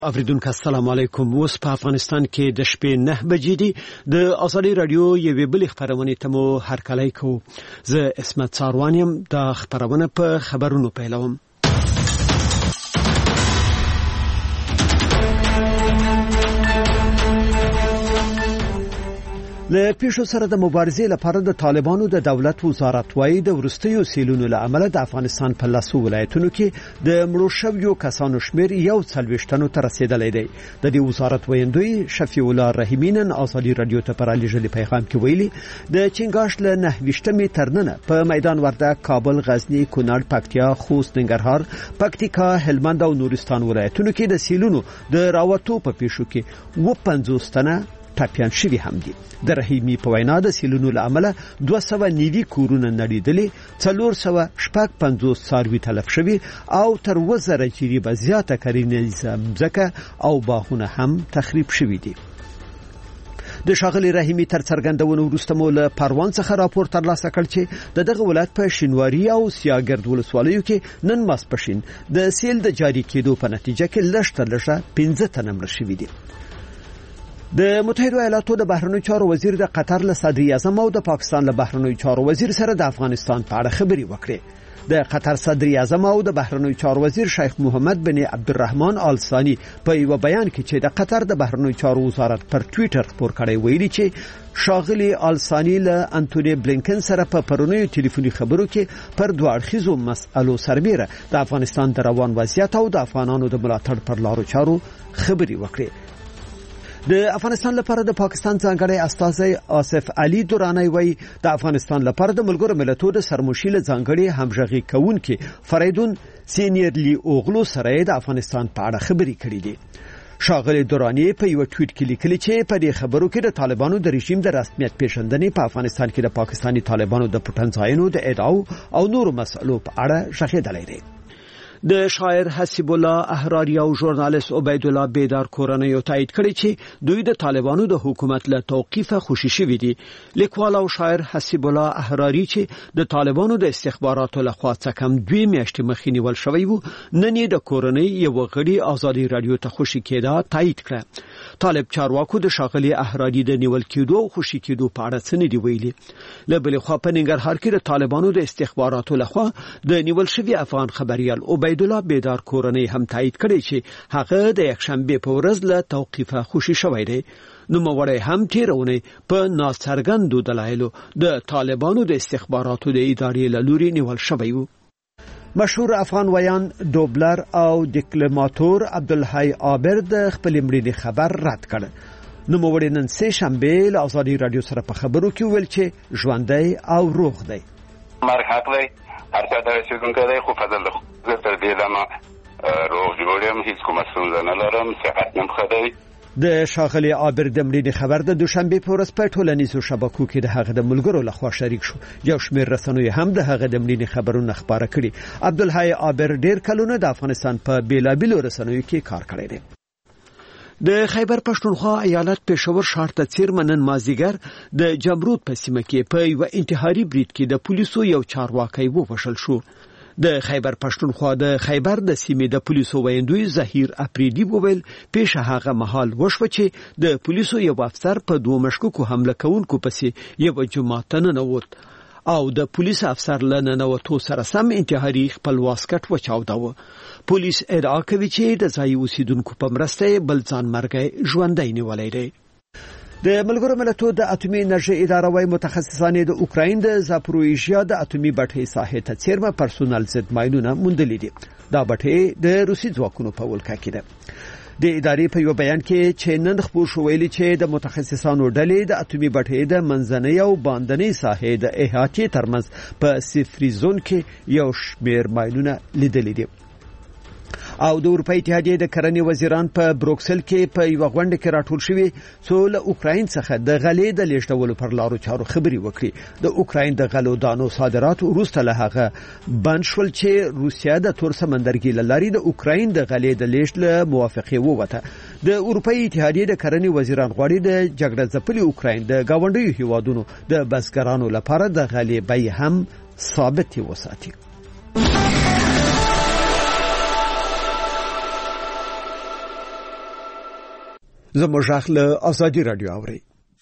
اوریدونکو السلام علیکم. اوس په افغانستان کې د شپې 9 بجې دي. د ازادي رادیو یوې بلې خبرونه ته مو هرکلی کوو. زه اسمت څاروانیم. د خبرونه په خبرونو پیلوم. له پیښو سره د مبارزې لپاره د طالبانو د دولت وزارت وايي د ورستیو سیلونو له امله د افغانستان په لاسو ولایتونو کې د مړو شویو کسانو شمیر 140 ته رسیدلی دی. د دې وزارت ویندوی شفیع الله رحیمی نن ازادي رادیو ته پر لېږلي پیغام کې ویلي د چنګاش له 9 ترننه په میدان وردګ، کابل، غزنی، کونړ، پکتیا، خوست، ننګرهار، پکتیکا، هلمند او نورستان ولایتونو کې د سیلونو د راوتو په پیښو کې 50 تنه ټاپیان شوي هم دي. د رحیمی په وینا د سیلونو له امله 290 کورونه نړیدلي، 450 څاروي تلف شوي او تر 1000 جریبه زیاته کرنیزه مځکه او باغونه هم تخریب شوي دي. د شاغلي رحیمی تر څرګندونو وروسته مو له پروان څخه راپور ترلاسه کړ چې دغه ولایت په شینواری او سیاګرد ولسوالیو کې نن ماسپښین د سیل د جاری کېدو په نتیجه کې لږه 15 تنه مړه شوي دي. د متحده ایالاتو د بهرنیو چارو وزیر د قطر له صدر اعظم او د پاکستان له بهرنیو چارو وزیر سره د افغانستان په اړه خبرې وکړې. د قطر صدر اعظم او د بهرنیو چارو وزیر شیخ محمد بن عبدالرحمن آل ثانی په یو بیان کې چې د قطر د بهرنیو چارو وزارت پر ټوئیټر خبر کړی ویلي چې شاغلي آل ثانی له انټونی بلینکن سره په پرونیو ټلیفوني خبرو کې پر دوه اړخیزو مسألو سربېره د افغانستان د روان وضعیت او د افغانانو د ملاتړ پر لارو چارو خبرې وکړې. د افغانستان لپاره د پاکستان ځانګړی استازی آصف علي دورانی وایي د افغانستان لپاره د ملګرو ملتونو د سرمشیل ځانګړي همغږي کوونکي فریدون سینیرلی اوغلو سره د افغانستان په اړه خبرې کړې دي. شاغلي دورانی په یو ټویټ کې لیکلي چې په دې خبرو کې د طالبانو د رژیم د رسمیت پیژندنې په افغانستان کې د پاکستاني طالبانو د پټنځایونو د ادعاو او نورو مسلو په اړه شاهدلې دي. د شاعر حسیب الله احراری او ژورنالیست عبید الله بیدار کورنۍ تایید کړی چې دوی د طالبانو د حکومت له توقیفه خوشی شوي دي. لیکوال او شاعر حسیب الله احراری چې د طالبانو د استخباراتو لخوا څخه کم 2 میاشتې مخکې نیول شوی وو، نن یې د کورنۍ یو غړي ازادي رادیو ته خوشی کېده تایید کړه. طالب چارواکو د شاغلي احراری د نیول کېدو او خوشی کېدو په اړه څه نه دی ویلي. له بل خوا په ننګرهار کې د طالبانو د استخباراتو لخوا د نیول شوی افغان خبريال عبید الله بیدار کورنۍ هم تایید کړي چې هغه د یکشنبه په ورځ له توقیفه خوشی شوی دی. نوموړی هم تیرونه په ناڅرګندو دلایلو د طالبانو د استخباراتو د ادارې له لوري نیول شوی وو. مشهور افغان ویان دوبلر او ډیپلوماټور عبدالحی عابر د خپل مړینې خبر رد کړ. نوموړی نن سه شنبه له ازادي رادیو سره په خبرو کې ویل چې ژوندۍ او روغ دی. مرګ حق دی، هر څه د رسیدونکو دی، خو فضل له زه تر دې دمه روغ جوړ یم، هیڅ کومه ستونزه نه لرم، صحت مې ښه دی. د شاغلي عابر د مړینې خبر د دوشنبه په ورځ په ټولنیزو شبکو کې د هغه د ملګرو لخوا شریک شو. یو شمېر رسنوي هم د هغه د مړینې خبرونه خبره کړي. عبدالحی عابر ډیر کلونه د افغانستان په بیلابیلو رسنوي کې کار کړی دی. د خیبر پښتونخوا ایالت پېښور ښار ته څیرمنن مازیګر د جمرود په سیمه کې په یو انتحاري برید کې د پولیسو یو چارواکي ووژل شو. د خیبر پښتونخوا د خیبر د سیمې د پولیسو ویندوی ظهیر اپریدی وویل پیښه هغه مهال وشوه چې د پولیسو یو افسر په 2 مشکوکو حمله کوونکو پسې یو جماعت ته ننوت او د پولیس افسر له ننوتو سره سم انتحاري خپل واسکټ وچاوداوه. پولیس ادعا کوي چې د ځای اوسیدونکو په مرسته بل ځان مرګ ژوندۍ نیولی دی. د ملګرو ملتونو د اټومي انرژي اداره وايي متخصصان د اوکراین د زاپروژیا د اټومي بټۍ ساحې ته څیرمه پرسونل ضد ماینونه موندلي دي. دا بټۍ د روسي ځواکونو په ولکه کې ده. د ادارې په یو بیان کې چې نن خبر شو ویلي چې د متخصصانو ډلې د اټومي بټۍ د منځنۍ او باندنۍ ساحې د احاطې ترمنځ په صفري زون کې یو شمېر ماینونه لیدلي دي. او د اروپای اتحادیې د کرنې وزیران په بروکسل کې په یو غونډه کې راټول شوي څو له اوکراین څخه د غلې د لیږدولو پر لارو چارو خبرې وکړي. د اوکراین د غلو دانو صادرات وروسته له هغه بند شول چې روسیا د تور سمندرګي له لارې د اوکراین د غلې د لیږد له موافقې ووته. د اروپای اتحادیې د کرنې وزیران غواړي د جګړه ځپلي اوکراین د گاونډیو هیوادونو د بزګرانو لپاره د غلې بیه هم ثابت وساتي. زموږ غږ له ازادي رادیو اوري.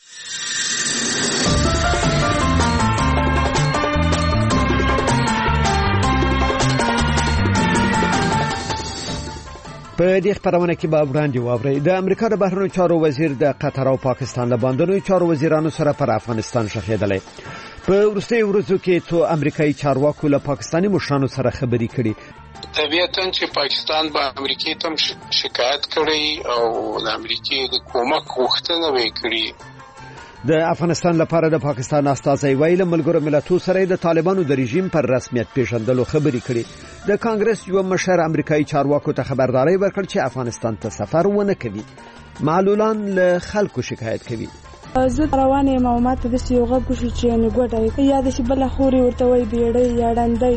په دې خبرونه کې به وړاندې واوري د امریکا د بهرنیو چارو وزیر د قطر او پاکستان له باندنیو چارو وزیرانو سره پر افغانستان شخېدلې. په وروستي ورځو کې څو امریکایي چارواکو له پاکستاني مشرانو سره خبرې کړې. طبیعتاً چې پاکستان به امریکای ته شکایت کړي او د امریکای د کومک غوښتنه وکړي. د افغانستان لپاره د پاکستان استازي ویل ملګرو ملتونو سره د طالبانو د رژیم پر رسمیت پیژندلو خبرې کړي. د کانګرس یو مشر امریکایي چارواکو ته خبرداري ورکړ چې افغانستان ته سفر ونه کوي. معلولان له خلکو شکایت کوي. زه روانه یم او ماته د یو غږ شو چې نه ګوډه یا د شي بل خوري ورته وای بیړې یا ډندې.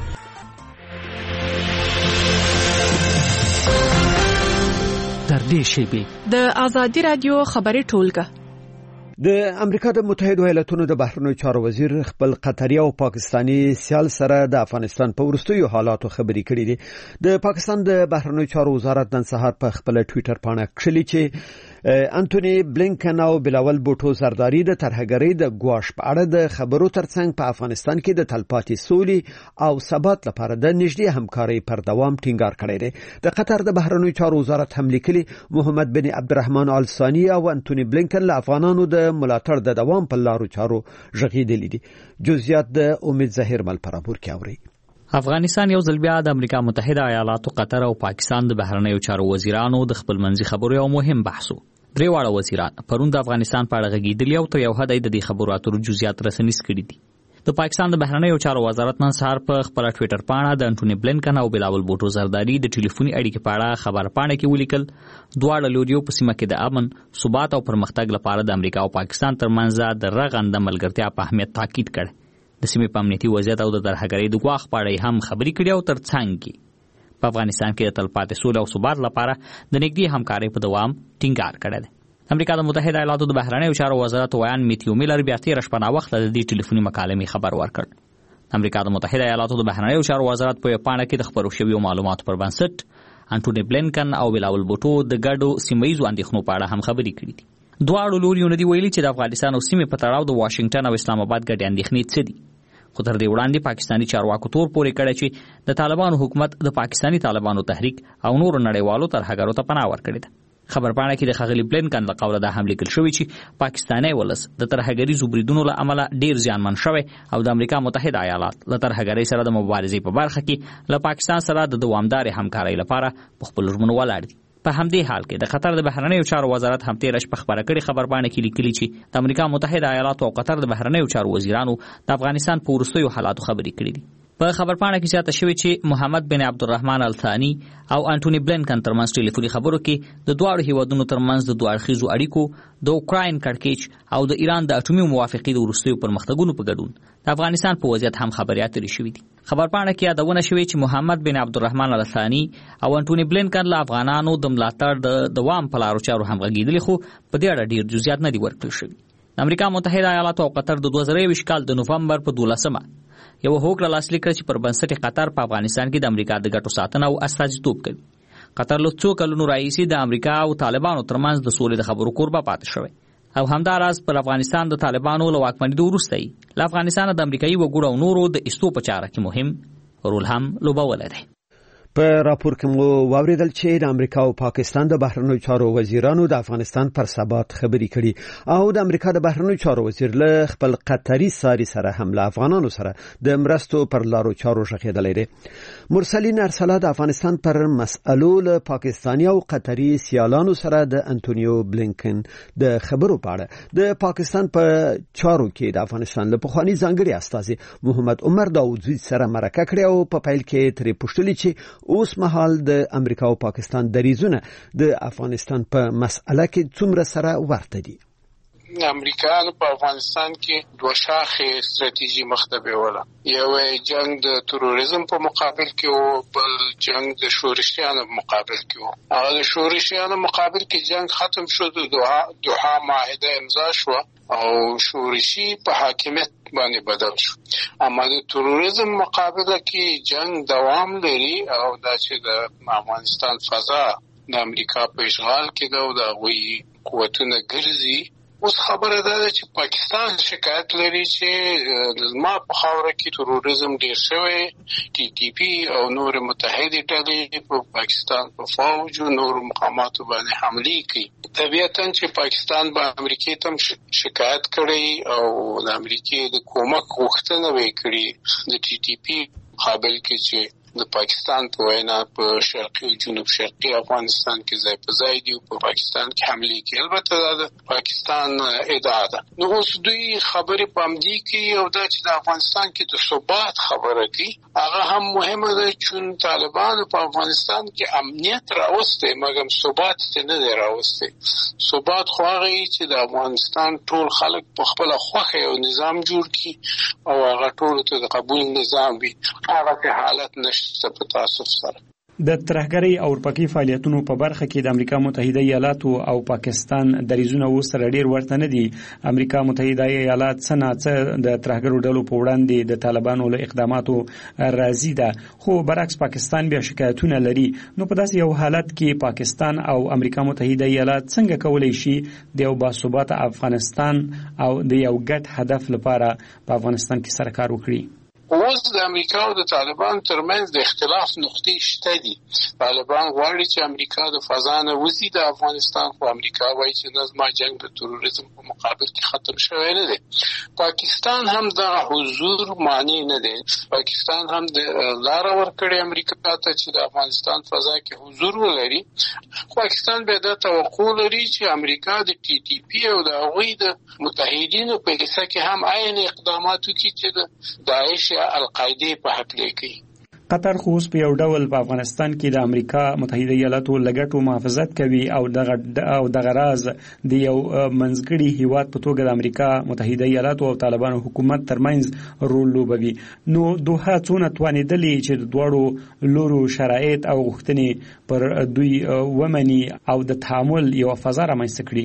تر دې شی به د ازادي رادیو خبري ټولګه د امریکا د متحده ایالاتونو د بهرنیو چارو وزیر خپل قطري او پاکستانی سیال سره د افغانستان په وروستیو حالاتو خبرې کړې دي. د پاکستان د بهرنیو چارو وزارت نن سهار په خپل ټوئیټر باندې کړلي چې انټونی بلینکن او بلاول بوټو زرداری د ترهګرۍ د ګواښ په اړه د خبرو ترڅنګ په افغانستان کې د تلپاتې سولې او ثبات لپاره د نږدې همکارۍ پر دوام ټینګار کړی دی. د قطر د بهرنیو چارو وزارت هم لیکلي محمد بن عبدالرحمن آل ثانی او انټونی بلینکن له افغانانو د ملاتړ د دوام په لارو چارو ژغېدلي دي. جزئیات د امید ظاهر مل پرابور کې اوري. افغانستان یو ځل بیا د امریکا متحده ایالاتو، قطر او پاکستان د بهرنیو چارو وزیرانو د خپل منځي خبرو یو مهم بحثو. درې واړه وزیران پرون د افغانستان په اړه غږیدلي او تر یو حد د دې خبرو اترو جزئیات رسنیز کړي دي. د پاکستان د بهرنیو چارو وزارت نن سهار په خپل ټوئیټر باندې د انټونی بلینکن او بلاول بوټو زرداری د ټلیفوني اړیکې په اړه خبر پاڼه کې ولیکل. دواړه لوریو په سیمه کې د امن، ثبات او پرمختګ لپاره د امریکا او پاکستان ترمنځ د رغنده ملګرتیا په اهمیت تاکید کړ. د سیمې په امنیتي وضعیت او د ترهګرۍ د ګواښ په اړه هم خبرې کړې او ترڅنګ په افغانستان کې د تلپاتې سولې او ثبات لپاره د نږدې همکارۍ په دوام ټینګار کړی دی. امریکا د متحده ایالاتو د بهرنیو چارو وزارت ویان میتیو میلر بیا تیر شپه وخت د دې ټلیفوني مکالمې خبر ورکړ. امریکا د متحده ایالاتو د بهرنیو چارو وزارت په پاڼه کې د خبرو شویو معلوماتو پر بنسټ انټونی بلینکن او بلاول بوټو د ګډو سیمه‌یزو اندېښنو په اړه هم خبرې کړې دي. دواړو لوریو ندي ویلي چې د افغانستان او سیمې په تړاو د واشنگټن او اسلام آباد ګډې اندېښنې څه دي. خو تر دې وړاندې پاکستانی چارواکو تور پورې کړی چې د طالبانو حکومت د پاکستانی طالبانو تحریک او نور نړیوالو ترهګرو ته پناه ورکړې ده. خبر پاڼه کې د خغلی بلینکن له قوله د حمله کول شوې چې پاکستاني ولس د ترهګریزو بریدونو له امله ډیر زیانمن شوی او د امریکا متحده ایالات له ترهګرۍ سره د مبارزې په برخه کې له پاکستان سره د دوامدار همکارۍ لپاره په خپل ژمنو ولاړ دي. په همدې حال کې د قطر د بهرنیو چارو وزارت هم تیر شپه خبره کړې خبر باندې کې لیکلي چې د امریکا متحده ایالاتو او قطر د بهرنیو چارو وزیرانو د افغانستان په وروستیو حالاتو خبرې کړې دي. په خبر پاڼه کې زیاته شوې چې محمد بن عبدالرحمن آل ثانی او انټونی بلینکن ترمنځ ټلیفوني خبرو کې د دواړو هیوادونو ترمنځ د دوه اړخیزو اړیکو، د اوکراین کړکېچ او د ایران د اټومي موافقې د وروستیو پرمختګونو په ګډون د افغانستان په وضعیت هم خبرې اترې شوې دي. خبر پاڼه کې یادونه شوې چې محمد بن عبدالرحمن آل ثانی او انټونی بلینکن له افغانانو د ملاتړ د دوام په لارو چارو هم غږیدلي، خو په دې اړه ډیر جزئیات نه دي ورکړل شوي. د امریکا متحده ایالاتو او قطر د 2021 کال د نوفمبر په 12 یو هوکړه لاسلیک کړه چې پر بنسټ قطر په افغانستان کې د امریکا د ګټو ساتنه او استازیتوب کوي. قطر له څو کلونو راهیسې د امریکا او طالبانو ترمنځ د سولې د خبرو کوربه پاتې شوی او همداراز پر افغانستان د طالبانو له واکمنۍ وروسته له افغانستان د امریکایي وګړو او نورو د ایستو په چاره کې مهم رول هم لوبولی دی. په راپور کې مو واوریدل چې د امریکا او پاکستان د بهرنیو چارو وزیرانو د افغانستان پر ثبات خبرې کړي او د امریکا د بهرنیو چارو وزیر له خپل قطري ساري سره هم له افغانانو سره د مرستو پر لارو چارو شخېدلې دي. مرسلین ارسلا د افغانستان پر مسألو له پاکستاني او قطري سیالانو سره د انټونیو بلینکن د خبرو په اړه د پاکستان په چارو کې د افغانستان له پخواني ځانګړي استازي محمد عمر داوودزی سره مرکه کړې او په پیل کې ترې پوښتلي چې اوس مهال د امریکا او پاکستان دریزونه د افغانستان په مسأله کې څومره سره ورته دي. امریکا په افغانستان کې دوه شاخې ستراتیژي مخته ولا، یو جنگ د تروریزم په مقابل کې او بل جنگ د شورشیانو په مقابل کې و. هغه د شورشیانو مقابل کې جنگ ختم شو، د دوحه معاهده امضا شو او شورشي په حاکمیت باندې بدل شو. اما د تروریزم مقابله کې جنگ دوام لري او دا چې د افغانستان فضا د امریکا په اشغال کې دا او د هغوی قوتونه ګرځي. اوس خبره ده چې پاکستان شکایت لري چې زما په خاوره کې تروریزم ډیر شوی، ټي ټي پی او نور متحده ډلې په پاکستان په فوج او نور مقاماتو باندې حمله کوي. طبیعتاً چې پاکستان به امریکای ته شکایت کړي او د امریکای د کومک غوښتنه وکړي د ټي ټي پی مقابل کې چې د پاکستان په وینا په شرقي او جنوب شرقي افغانستان کې ځای په ځای دی او په پاکستان کې حمله کوي. البته دا د پاکستان ادعا ده. نو اوس دوی خبرې پامدي کوي او دا چې د افغانستان کې د ثبات خبره کوي هغه هم مهمه ده چې طالبان په افغانستان کې امنیت راوسته مګر ثبات نه دی راوسته. ثبات خو هغه چې د افغانستان ټول خلک په خپل خوخه او نظام جوړ کړي او هغه ټول ته د قبول نظام وي. هغه حالت نشته په تاسو سره. د ترهګرۍ او ورپکې فعالیتونو په برخه کې د امریکا متحده ایالاتو او پاکستان دریځونه اوس سره ډیر ورته نه دي. امریکا متحده ایالات څنګه د ترهګرو ډلو په وړاندې د طالبانو له اقداماتو راضي ده، خو برعکس پاکستان بیا شکایتونه لري. نو په داسې یو حالت کې پاکستان او امریکا متحده ایالات څنګه کولی شي د یو باثباته افغانستان او د یو ګډ هدف لپاره په افغانستان کې سره کار وکړي؟ اوس د امریکا او د طالبان ترمنځ د اختلاف نقطې شته دي. طالبان غواړي چې امریکا د فضا نه وځي د افغانستان، خو امریکا وایي چې نظم جنگ د تروریزم په مقابل کې ختم شوی نه دی. پاکستان هم د حضور معنی نه دی. پاکستان هم د لار ورکړي امریکا ته چې د افغانستان فضا کې حضور ولري. پاکستان به د توقع لري چې امریکا د ټي ټي پی او د هغوی د متحدینو په کیسه کې هم عین اقدامات وکړي چې د داعش القاعده په حق لیکي. قطر خو اوس په یو ډول په افغانستان کې د امریکا متحده ایالاتو لګټو محافظت کوي او دغه راز د یو منځګړي هیواد په توګه د امریکا متحده ایالاتو او طالبانو حکومت ترمنځ رول لوبوي. نو دوه څونه توانیدلې چې د دوړو لورو شرایط او غوښتنې پر دوی ومني او د تعامل یو فضا رامنځته کړي.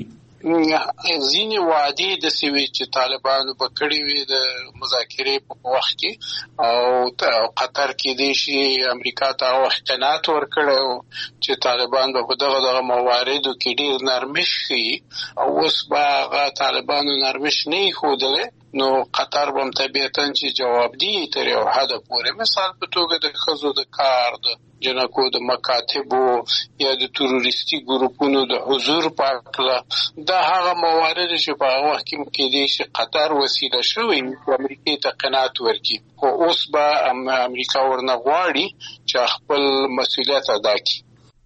ځینې وعدې د سوي چې طالبانو به کړې وي د مذاکرې په وخت کې او قطر کې دی چې امریکا ته وختنات ورکړو چې طالبان به په دغه مواردو کې ډیر نرمش شي او اوس به طالبانو نرمش نه ښودلې. نو قطر به طبیعتاً چې جواب دی تر یو حد پورې، مثال په توګه د ښځو د کار، د جنکو د مکاتبو یا د تروریستي ګروپونو د حضور په اړه دا هغه موارد چې په هغه وخت کې کېدای شي قطر وسیله شوی چې امریکا ته قناعت ورکړي. خو اوس به امریکا ورنه غواړي چې خپل مسؤلیت ادا کړي.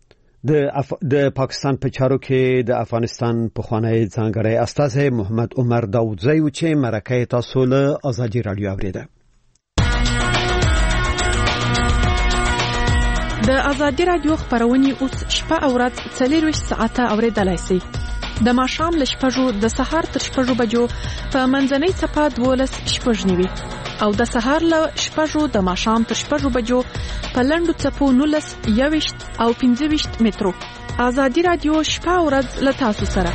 د پاکستان په چارو کې د افغانستان پخوانی ځانګړی استازی محمد عمر داودزی چې مرکه تاسو له ازادي رادیو اوریده. د ازادي رادیو خبرونه اوس شپه او ورځ 24 ساعته اوریدلای شئ. د ماښام له 6 د سهار تر 6 بجو په منځنۍ صفه 12:09 او د سهار له 6 د ماښام تر 6 بجو په لنډو څپو 19 او 15 مترو. ازادي رادیو شپه او ورځ له تاسو سره.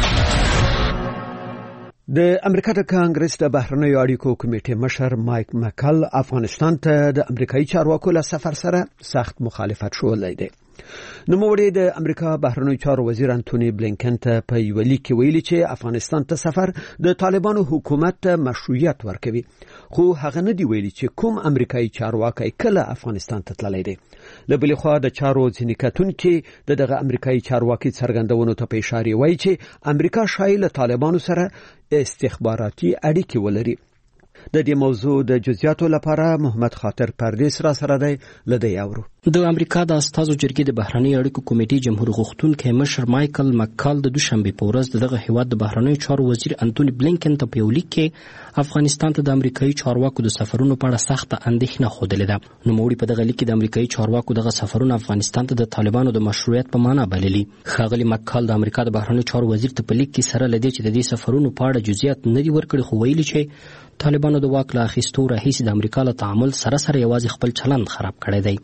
د امریکا د کانګرس د بهرنیو اړیکو کمیټې مشر مایک مکل افغانستان ته د امریکایي چارواکو له سفر سره سخت مخالفت شوی دی. نوموړي د امریکا بهرنیو چارو وزیر انټونی بلینکن ته په یو لیک کې ویلي چې افغانستان ته سفر د طالبانو حکومت ته مشروعیت ورکوي، خو هغه نه دی ویلي چې کوم امریکایي چارواکي کله افغانستان ته تللی دی. له بلې خوا د چارو ځینې کتونکي دغه امریکایي چارواکي څرګندونو ته په اشاره وایي چې امریکا شایي له طالبانو سره استخباراتي اړیکې ولري. د دې موضوع د جزئیاتو لپاره محمد خاطر پردیس را سره دی. لدی اورو د امریکا د استازو جرګې د بهرنیو اړیکو کمیټې جمهور غوښتونکي مشر مایکل مکال د دوشنبه په ورځ دغه هیواد د بهرنیو چارو وزیر انټونی بلینکن ته په لیک کې افغانستان ته د امریکایي چارواکو د سفرونو په اړه سخت اندېښنه خوده ده. نو موږ په دغه لیک کې د امریکایي چارواکو دغه سفرونه افغانستان ته د طالبانو د مشروعیت په معنا بللي. خاغلی مکال د امریکا د بهرنیو چارو وزیر ته په لیک کې سره لدی چې د دې سفرونو په اړه جزئیات نه دی ورکړي، خو ویلي چې طالبانو د واک له اخیستو راهیسې د امریکا له تعامل سره یوازې خپل چلند خراب کړی دی.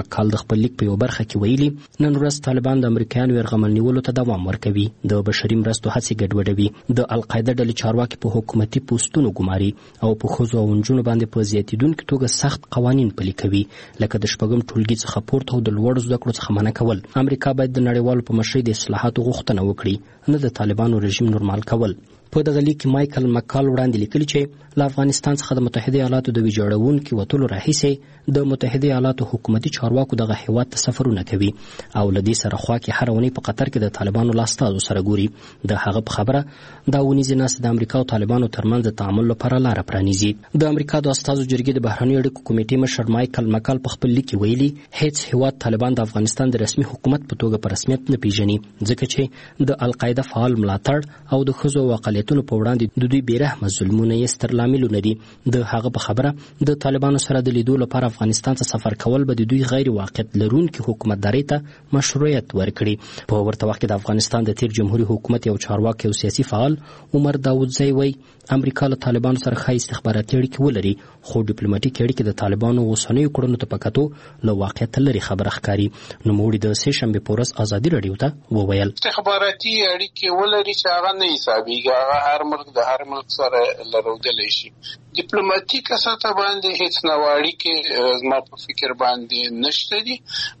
مکال د خپل لیک په یو برخه کې ویلي نن ورځ طالبان د امریکایانو یرغمل نیولو ته دوام ورکوي، د بشري مرستو هڅې ګډوډوي، د القاعده ډلې چارواکي په حکومتي پوسټونو ګماري او په ښځو او نجونو باندې په زیاتېدونکي توګه سخت قوانین پلي کوي، لکه د شپږم ټولګي څخه پورته او د لوړو زده کړو څخه منع کول. امریکا باید د نړیوالو په مشرۍ د اصلاحاتو غوښتنه وکړي، نه د طالبانو رژیم نورمال کول. په دغه لیک کې مایکل مکال وړاندې لیکلي چې له افغانستان څخه د متحده ایالاتو د ویجاړونکي وتلو راهیسې د متحده ایالاتو حکومتي چارواکو دغه هیواد ته سفرونه کوي او له دې سره خوا کې هر اونۍ په قطر کې د طالبانو له استازو سره ګوري. د هغه په خبره دا ونیزې ناستې د امریکا او طالبانو ترمنځ د تعامل لپاره لاره پرانیزي. د امریکا د استازو جرګې د بهرنیو اړیکو کمیټې مشر مایکل مکال په خپل لیک کې ویلي هیڅ هیواد طالبان د افغانستان د رسمي حکومت په توګه په رسمیت نه پیژني، ځکه چې د القاعده فعال ملاتړ او د ښځو او اقلیتونو په وړاندې د دوی بیرحمه ظلمونه یې ستر لاملونه دي. د هغه په خبره د طالبانو سره د لیدو لپاره افغانستان ته سفر کول به د دوی غیر واقعیت لرونکي حکومتداري ته مشروعیت ورکړي. په ورته وخت کې د افغانستان د تیر جمهوریت حکومت یو چارواکي او سیاسي فعال عمر داودزی وایي امریکا له طالبانو سره ښه استخباراتي اړیکې ولري، خو ډیپلوماټیک اړیکې د طالبانو اوسنیو کړنو ته په کتو له واقعیت لرې خبره ښکاري. نوموړي د سې شنبې په ورځ ازادي راډیو ته وویل استخباراتي اړیکې ولري چې هغه نه حسابېږي، هغه هر ملک د هر ملک سره لرودلی شي. ډیپلوماټیک سطح باندې هیڅ نوع اړیکې زما په فکر باندې نشته دي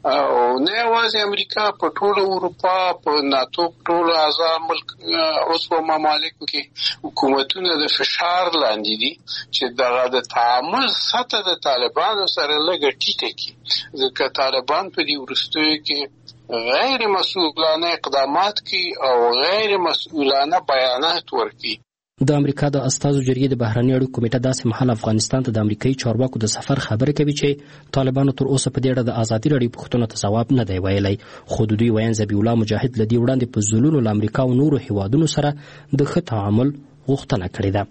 او نه یوازې امریکا، په ټوله اروپا، په ناتو ټول اعضا ملک عضو ممالکو کې حکومتونه د فشار لاندې دي چې دغه د تعامل سطح د طالبانو سره لږه ټیټه کړي، ځکه طالبان په دې وروستیو کې غیر مسؤلانه اقدامات کوي او غیر مسؤلانه بیانات ورکوي. د امریکا د استازو جرګې د بهرنیو اړیکو کمیټه داسې مهال افغانستان ته د امریکایي چارواکو د سفر خبره کوي چې طالبانو تر اوسه په دې اړه د ازادي راډیو پوښتنو ته ځواب نه دی ویلی، خو د دوی ویاند ذبیح الله مجاهد له دې وړاندې په ځلونو له امریکا او نورو هیوادونو سره د ښه تعامل غوښتنه کړې ده.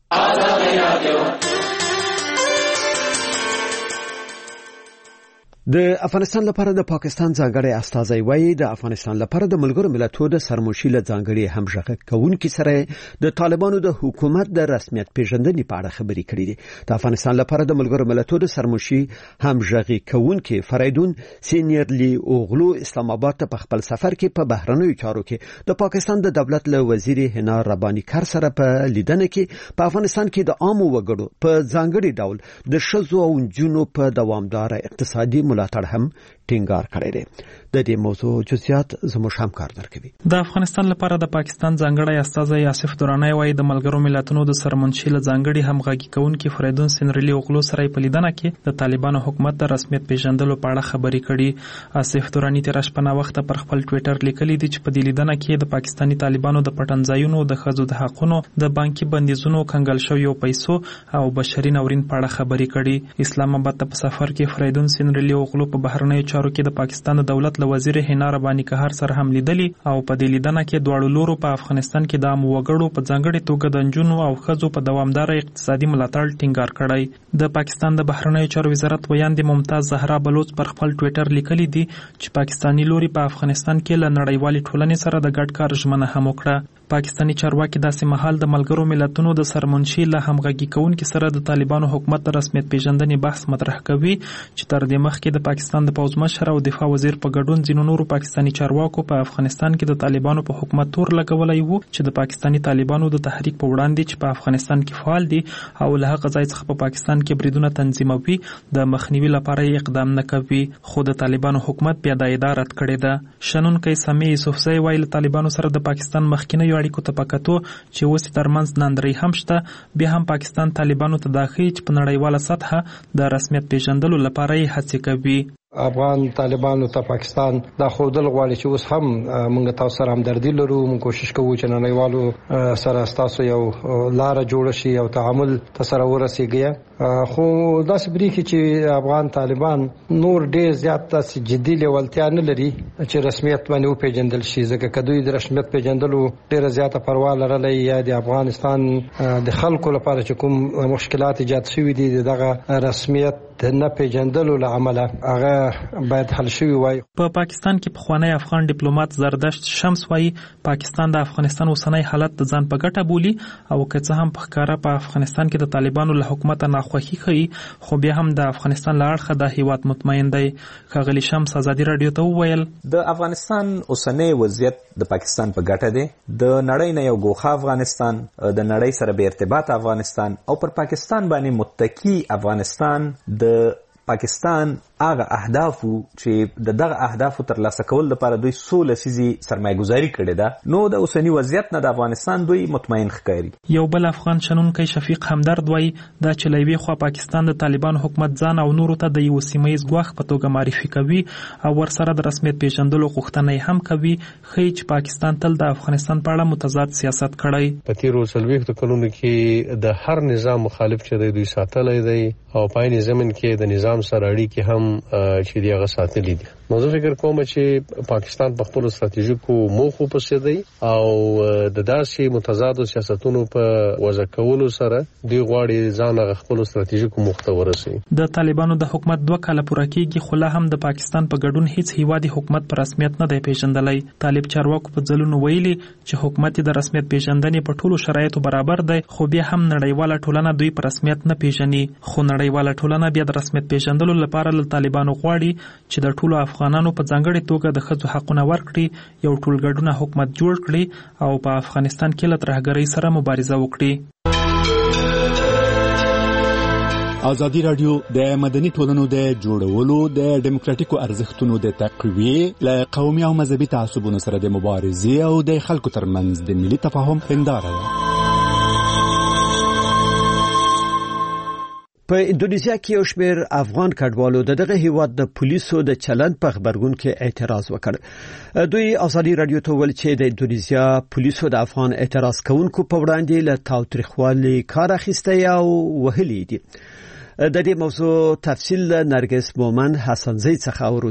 د افغانستان لپاره د پاکستان ځانګړی استازی وایي د افغانستان لپاره د ملګرو ملتونو د سرمشي له ځانګړي همغږي کوونکي سره د طالبانو د حکومت د رسمیت پیژندنې په اړه خبرې کړې دي. د افغانستان لپاره د ملګرو ملتونو د سرمشي همغږي کوونکي فریدون سینیرلی اوغلو اسلام آباد ته په خپل سفر کې په بهرنیو چارو کې د پاکستان د دولت له وزیر حنا رباني کار سره په لیدنه کې په افغانستان کې د عامو وګړو په ځانګړي ډول د شذو او جنو په دوامدار اقتصادي ملاتړ هم ټینګار کړی دی. د دې موضوع جزئیات زموږ همکار درکوي. د افغانستان لپاره د پاکستان ځانګړی استازی آصف درانی وایي د ملګرو ملتونو د سرمنشي له ځانګړي همغږي کوونکي فریدون سینرلی اوغلو سره په لیدنه کې د طالبانو حکومت د رسمیت پیژندلو په اړه خبرې کړي. آصف درانی تر شپه نا وخت پر خپل ټوئیټر لیکلي دي چې په دې لیدنه کې د پاکستاني طالبانو د پټنځایونو، د ښځو د حقونو، د بانکي بندیزونو، کنګل شویو پیسو او بشري ناورین په اړه خبرې کړي. اسلام آباد ته په سفر کې فریدون سینرلی اوغلو په بهرنیو چارو کې د پاکستان د دولت له وزیر حنا رباني کار سره هم لیدلي او په دې لیدنه کې دواړو لورو په افغانستان کې د عامو وګړو په ځانګړي توګه د نجونو او ښځو په دوامدار اقتصادي ملاتړ ټینګار کړی. د پاکستان د بهرنیو چارو وزارت ویاندې ممتاز زهرا بلوچ پر خپل ټوئیټر لیکلي دي چې پاکستاني لوري په افغانستان کې له نړیوالې ټولنې سره د ګډ کار ژمنه هم وکړه. پاکستاني چارواکي داسې مهال د ملګرو ملتونو د سرمنشي له همغږي کوونکي سره د طالبانو حکومت د رسمیت پیژندنې بحث مطرح کوي چې تر دې مخکې د پاکستان د پوځ مشر او دفاع وزیر په ګډون ځینو نورو پاکستاني چارواکو په افغانستان کې د طالبانو په حکومت تور لګولی وو چې د پاکستاني طالبانو د تحریک په وړاندې چې په افغانستان کې فعال دي او له هغه ځای څخه په پاکستان کې بریدونه تنظیموي د مخنیوي لپاره اقدام نه کوي، خو د طالبانو حکومت بیا دا ادعا رد کړې ده. شنونکی سمیع یوسفزی وایي له طالبانو سره د پاکستان مخکینیو اړیکو ته په کتو چې اوس ترمنځ ناندرۍ هم شته، بیا هم پاکستان طالبانو ته دا ښیي چې په نړیواله سطحه د رسمیت پیژندلو لپاره یې هڅې کوي. افغان طالبانو ته پاکستان دا خودل غواړي چې اوس هم موږ تاسو سره همدردي لرو، موږ کوشش کوو چې نړیوالو سره تاسو یو لار جوړ شي او تعامل تاسو ورسیږي، خو دا سبريخي چې افغان طالبان نور ډېر زیات تاسو جدي لیوالتیا نه لري چې رسمیت باندې او پیژندل شي، ځکه کدوې د رسمیت پیژندلو ډېر زیاته پروا لرلې یا د افغانستان د خلکو لپاره چې کوم مشکلات ایجاد شوي دي دغه رسمیت نه پیژندلو لامل هغه باید حل شوی وای. په پاکستان کې پخوانی افغان ډیپلوماټ زردشت شمس وایي پاکستان د افغانستان اوسنی حالت د ځان په ګټه بولي او که څه هم په ښکاره په افغانستان کې د طالبانو له حکومت نه ناخوښي کوي خو بیا هم د افغانستان له اړخه د هیواد مطمئن دی. ښاغلي شمس ازادي رادیو ته وویل د افغانستان اوسنی وضعیت د پاکستان په ګټه دی. د نړۍ نه یو ګوښه افغانستان، د نړۍ سره به ارتباط افغانستان او پر پاکستان باندې متکی افغانستان د پاکستان هغه اهدافو چې دغه اهدافو ترلاسه کول لپاره دوی 16 سیزي سرمایه‌ګذاري کړې ده، نو د اوسنی وضعیت نه د افغانستان دوی مطمئن ښکاري. یو بل افغان شنونکی شفیق همدرد وایي دا چې له یوې خوا پاکستان د طالبانو حکومت ځان او نورو ته د یو سیمه‌ییز ګواښ په توګه معرفي کوي او ورسره د رسمیت پیژندلو غوښتنه هم کوي، ښیي چې پاکستان تل د افغانستان په اړه متضاد سیاست کړی. په تیرو 40 کلونو کې د هر نظام مخالف چې دوی ساتلای دی او په عین ضمن کې د نظام سره اړیکې هم چې دیغه ساتلې دي. نو زه فکر کوم چې پاکستان په خپل ستراتیژیکو موخو پسې دی او د داسې متضادو سیاستونو په وضع کولو سره دوی غواړي ځان خپل ستراتیژیکو موخو ته ورسوي. د طالبانو د حکومت 2 کاله پوره کېږي خو لا هم د پاکستان په ګډون هیڅ هیوادي حکومت په رسمیت نه دی پیژندلی. طالب چارواکو په ځلونو ویلي چې حکومت د رسمیت پیژندنې په ټولو شرایطو برابر دی، خو بیا هم نړیواله ټولنه دوی په رسمیت نه پیژني. خو نړیواله ټولنه بیا د رسمیت پیژندلو لپاره له طالبانو غواړي چې د ټولو افغانانو په ځانګړي توګه د ښځو حقونه ورکړي، یو ټولګډونه حکومت جوړ کړي او په افغانستان کې له ترهګرۍ سره مبارزه وکړي. ازادي رادیو د مدني ټولنو د جوړولو، د ډیموکراتیکو ارزښتونو د تقویې، له قومي او مذهبي تعصبونو سره د مبارزې او د خلکو ترمنځ د ملي تفاهم هنداره ده. په اندونیزیا کې یو شمېر افغان کډوالو دغه هیواد د پولیسو د چلند په خبرګون کې اعتراض وکړ. دوی ازادي رادیو ته ویل چې د اندونیزیا پولیسو د افغان اعتراض کوونکو په وړاندې له تاوتریخوالي کار اخیستی او وهلي دي. د دې موضوع تفصیل نرګس مومن حسنزی څخه اورو.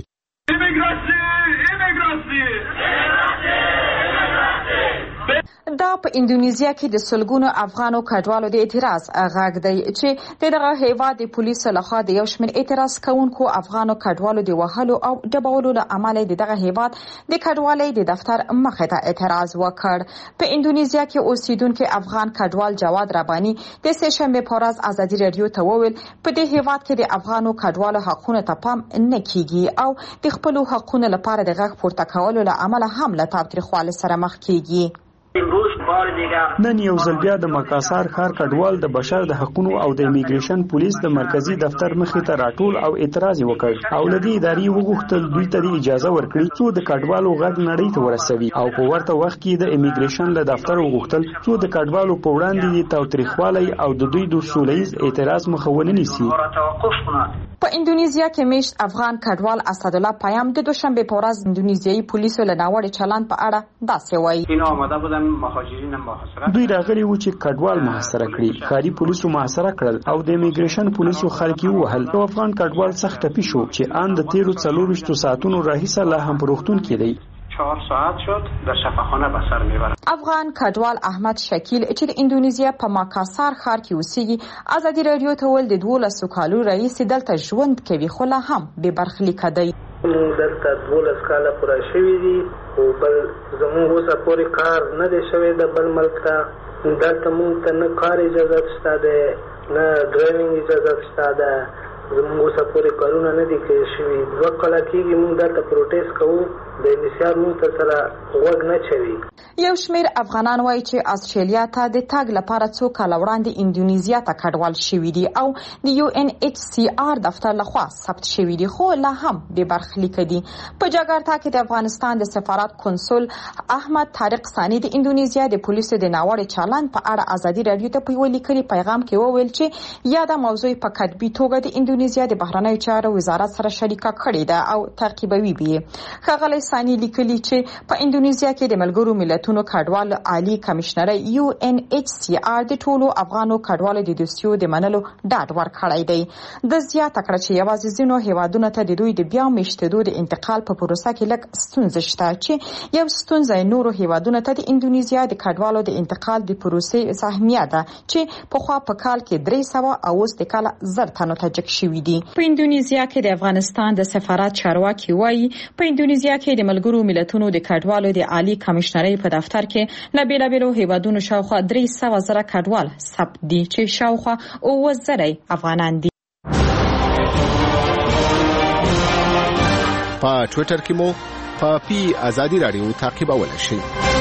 دا په اندونیزیا کې د سلګونو افغانو کډوالو د اعتراض غږ دی چې دغه هیواد د پولیسو لخوا د یو شمېر اعتراض کوونکو افغانو کډوالو د وهلو او ډبولو له امله دغه هیواد د کډوالۍ د دفتر مخې ته اعتراض وکړ. په اندونیزیا کې اوسیدونکو افغان کډوال جواد رباني د سه‌شنبه په ورځ ازادي رادیو ته وویل په دې هیواد کې د افغانو کډوالو حقوقو ته پام نه کیږي او د خپل حقوقو لپاره د غږ پورته کولو له امله هم له تاوتریخوالي سره مخ کیږي. نن یو ځل بیا د مکاسار ښار کډوال د بشر د حقوقو او د امیګریشن پولیس د مرکزی دفتر مخې ته راټول او اعتراض وکړ او لدی اداري وغوښتل دوی ته اجازه ورکړي چې د کډوالو غږ نړۍ ته ورسوي او په ورته وخت کې د امیګریشن له دفتر وغوښتل چې د کډوالو په وړاندې د تاوتریخوالي او د دوی د سولهییز اعتراض مخه ونه نیسي. په اندونیزیا کې میشت افغان کډوال اسد الله پیام د دوشنبه په ورځ اندونیزیایي پولیسو له ناوړه چلند په اړه داسې وایي. دوی راغلي و چې کډوال محاصره کړي، ښاري پولیسو محاصره کړل او د امیګریشن پولیسو خلک وهل. یو افغان کډوال سخت ټپي شو چې ان د 13 ساعتونو راهیسه لا هم په روغتون کې دی. 4 ساعت شد در شفاخانه به سر میبرد. افغان کډوال احمد شکیل چې د اندونیزیا په ماکاسار ښار کې اوسېږي ازادي رادیو ته ول د 12 کالو رئیس دلته ژوند کوي خو لا هم به برخلیک دی. دلته 12 کاله پوره شوي دي او بل زموږ اوسه پورې کار نه دی شوی د بل ملک ته. دلته موږ ته نه کار اجازه شته ده نه ډرایوینګ اجازه شته ده. زموږ اوسه پورې کارونه نه دي کړی شوي. 2 کاله کېږي موږ دلته پروټیست کوو، د انحصار موږ ته سره غوږ نه چوي. یو شمېر افغانان وایي چې استرالیا ته د تګ لپاره 2 کاله وړاندې اندونیزیا ته کډوال شوي دي او د UNHCR دفتر لخوا ثبت شوي دي خو لا هم به برخلیک دي. په جاکارتا کې د افغانستان د سفارت کنسول احمد طارق ثانی د اندونیزیا د پولیسو د ناوړه چلند په اړه ازادي رادیو ته په یو لیکلي پیغام کې وویل چې یاده موضوع په کتبي توګه د اندونیزیا د بهرنیو چارو وزارت سره شریکه کړې ده او تعقیبوي به. ښاغلی ثانی لیکلي چې په اندونیزیا کې د ملګرو ملتونو کډوال عالی کمشنري UNHCR د ټولو افغانو کډوالو د دوسیو د منلو ډاډ ورکړی دی. د زیاته کړ چې یوازې ځینو هیوادونو ته د دوی د بیا میشتېدو د انتقال په پروسه کې لږ ستونزې شته چې یو ستونزه نورو هیوادونو ته د اندونیزیا د کډوالو د انتقال د پروسې سهمیه ده چې په خوا په کال کې 300 او اوس د کال 1000 تنو ته جګ شوي دي. په اندونیزیا کې د افغانستان د سفارت چارواکي وایي په اندونیزیا کې د ملګرو ملتونو د کډوالو د عالی کمشنرۍ په دفتر کې له بیلابیلو هیوادونو شاوخوا 300,000 کډوال ثبت دي چې شاوخوا 9,000 افغانان دي. په ټوئیټر کې مو په آزادي رادیو تعقیبولای شئ.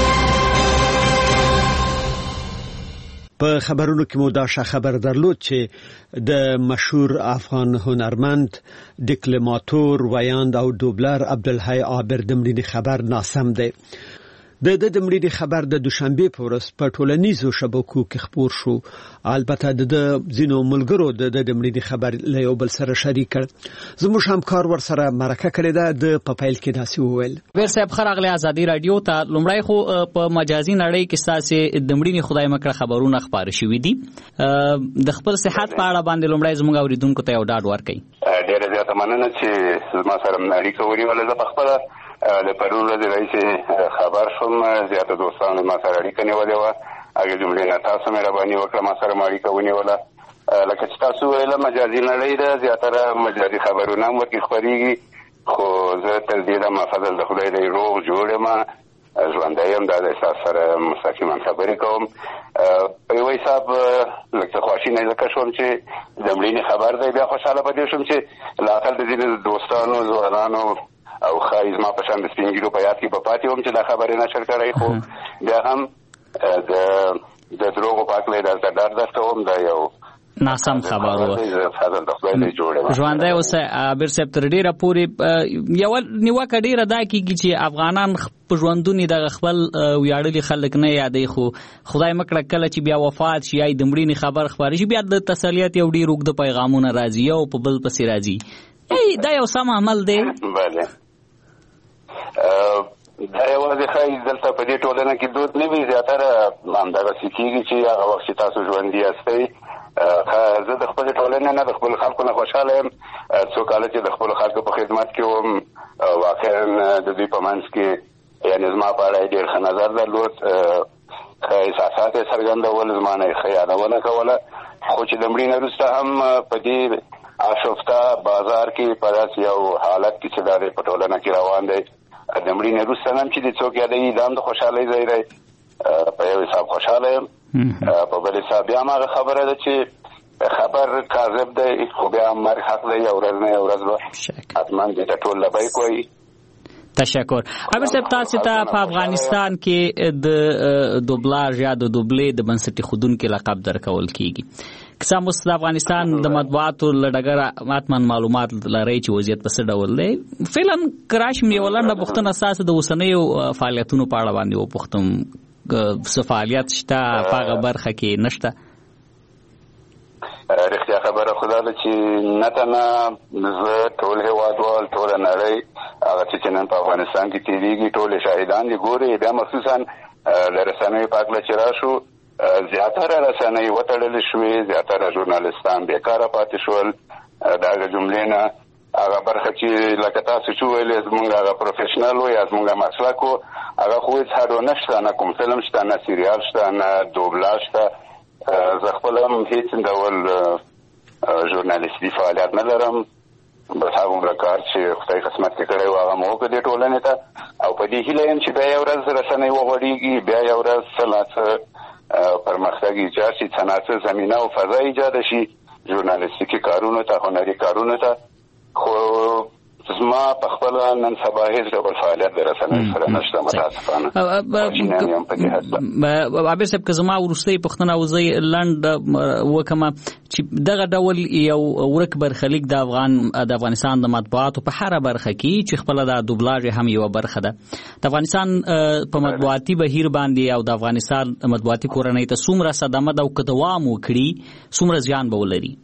په خبرونو کې مو دا خبر درلود چې د مشهور افغان هنرمند ډیکلماتور ویاند او دوبلر عبدالحی عابر د مړینې خبر ناسم دی. د مړینې خبر د دوشنبه په ورځ په ټولنیزو شبکو کې خپور شو. البته د ځینو ملګرو د مړینې خبر له یو بل سره شریک کړ. زموږ همکار ورسره مرکه کړې ده. د پپایل کې داسې وویل: ویر صاحب خراغله آزادي رادیو ته لومړی خو په مجازي نړۍ کې ستاسو د مړینې خدای مکړه خبرونه خبر شوي دي. د خپل صحت په اړه باندې لومړی زموږ اوریدونکو ته یو ډاډ ورکړئ. ډیره زیاته مننه چې ما سره اړیکه ونیوله. زه په خپل د پرون ورځ راځي خبر شوم. زیاته دوستانو ما سره اړیکه نیولې وه. هغه جملې نه تاسو مهرباني وکړه ما سره اړیکه ونیوله. لکه چې تاسو ویله مجازي نړۍ ده، زیاتره مجازي خبرونه هم ورکې خپرېږي، خو زه تر دې دمه فضل د خدای دی روغ جوړ یم، ژوندی یم. دا د احساس سره مستقیما خبرې کوم. په یو حساب لږ څه خواشینی ځکه شوم چې د مړینې خبر دی. بیا خوشحاله په دې شوم چې لااقل د ځینې دوستانو ځوانانو او خایز ما په شان د سپین ږیرو په یاد کې په پاتې وم چې دا خبرې نشر کړی. خو بیا هم د دروغو په هکله دلته ډاډ درکوم دا یو ناسم خبر و. ژوندی اوسه عابر صاحب تر ډیره پورې یو نیوکه ډیره دا کیږي چې افغانان په ژوندونی د خپل ویاړلي خلک نه یادې، خو خدای مکړه کله چې بیا وفات شي یا د مړینې خبر خبرې شي بیا د تسلیت یو ډیر اوږده پیغامونه راځي او په بل پسې راځي. دا یو سم عمل دی. بله دا یوازې ښایي دلته په دې ټولنه کې دود نه وي، زیاتره همدغسې کېږي چې هغه وخت چې تاسو ژوندي یاستئ. زه د خپلې ټولنې نه د خپلو خلکو نه خوشحاله یم. څو کاله چې د خپلو خلکو په خدمت کې وم واقعا د دوی په منځ کې یعنې زما په اړه یې ډېر ښه نظر درلود، ښه احساسات یې څرګندول، زما نه یې ښه یادونه کوله. خو چې د مړي نه وروسته هم په دې آشفته بازار کې په داسې یو حالت کې چې دا دی په ټولنه کې روان دی، د مړي نه وروسته هم چې د څوک یادوي دا هم د خوشحالۍ ځای دی. په یو حساب خوشحاله یم. په بل حساب بیا هم هغه خبره ده چې خبر کاذب دی، خو بیا هم مرګ حق دی. یو ورځ نه یو ورځ به حتما دې ته ټول لبیک وایي. تشکر. عابر صاحب تاسو ته په افغانستان کې د دوبلاژ یا د دوبلې د بنسټي خودونکو لقب درکول کیږي. که څه د افغانستان د مطبوعاتو لړګره ماتمن معلومات لري چې وضعیت په څه ډول دی. فعلا کراشم یو لنډه پوښتنه اساس د اوسنیو فعالیتونو په اړه باندې وپوښتم. څه فعالیت شته په هغه برخه کې نشته؟ رښتیا خبره خو دا ده چې نه تنه زه ټول هېوادوال ټوله نړۍ هغه څه چې نن په افغانستان کې تېرېږي ټولې شاهدان دي ګوري. بیا مخصوصا د رسنیو په هکله چې راشو زیاتره رسنۍ وتړلې شوې، زیاتره ژورنالستان بیکاره پاتې شول. د هغه جملې نه هغه برخه چې لکه تاسو چې ویلې زموږ هغه پروفیشنل و یا زموږ مسلک و هغه خو هېڅ هډو نشته، نه کوم فلم شته، نه سیریال شته، نه دوبلاژ شته. زه خپل هم هېڅ ډول ژورنالیستي فعالیت نه لرم، بس هغه عمره کار چې خدای قسمت کې کړی و هغه مو وکړ دې ټولنې ته. او په دې هیله یم چې بیا یو ورځ رسنۍ وغوړېږي، بیا یو ورځ څه لا څه پرمختګ ایجاد شي، څه نا څه زمینه او فضا ایجاد شي ژورنالیستیکي کارونو ته، هنري کارونو ته. خو زما په خپل نن سبا هیڅ ډول فعالیت د رسنیو سره نشته متاسفانه. عابر صاحب که زما وروستۍ پوښتنه وزه لنډ وکړم چې دغه ډول یو ورک برخلیک د افغانستان د مطبوعاتو په هره برخه کې چې خپله د دوبلاژ هم یوه برخه ده، د افغانستان په مطبوعاتي بهیر باندې او د افغانستان مطبوعاتي کورنۍ ته څومره صدمه ده او که دوام وکړي څومره زیان به ولري؟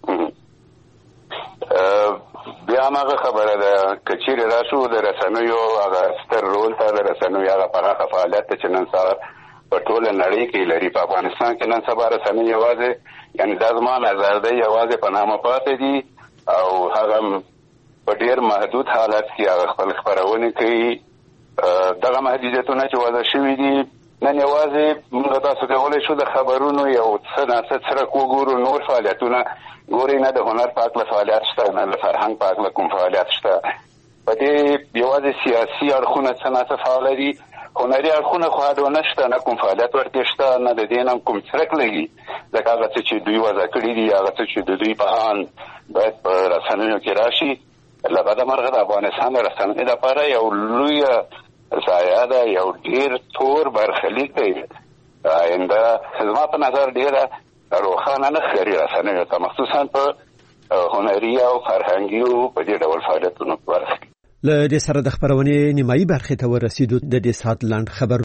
بیا هماغه خبره ده که چیرې راشو د رسنیو هغه ستر رول ته، د رسنیو هغه پراخه فعالیت ته چې نن سبا په ټوله نړۍ کې لري. په افغانستان کې نن سبا رسنۍ یوازې یعنې دا زما نظر دی یوازې په نامه پاتې دي او هغه په ډېر محدود حالت کې هغه خپل خپرونې کوي. دغه محدودیتونه چې وضع شوي دي نن یوازې موږ تاسو کولای شو د خبرونو یو څه نه څه وګورو، نور فعالیتونه ګوري نه، د هنر په اړه فعالیت شته، نه د فرهنګ په اړه کوم فعالیت شته. په دې یوازې سیاسي اړخونه څه نه فعال دي، هنري اړخونه خو هډو نشته، نه کوم فعالیت ورته شته، نه د دې نام کوم څرک لګي. ځکه هغه څه چې دوی وضع کړي دي، هغه څه چې د دوی په ان باید په رسنیو کې راشي، لکه د مرغه د افغانستان رسنۍ لپاره یو لوی ضایع ده، یو ډیر تور برخلیک دی. آینده زما په نظر ډیره روښانه نه ښکاري رسنیو ته، مخصوصا په هنري او فرهنګي او په دې ډول فعالیتونو برخه کې. له دې سره د خبرونې نیمایي برخې ته ورسېدو. د دې سات لاند خبر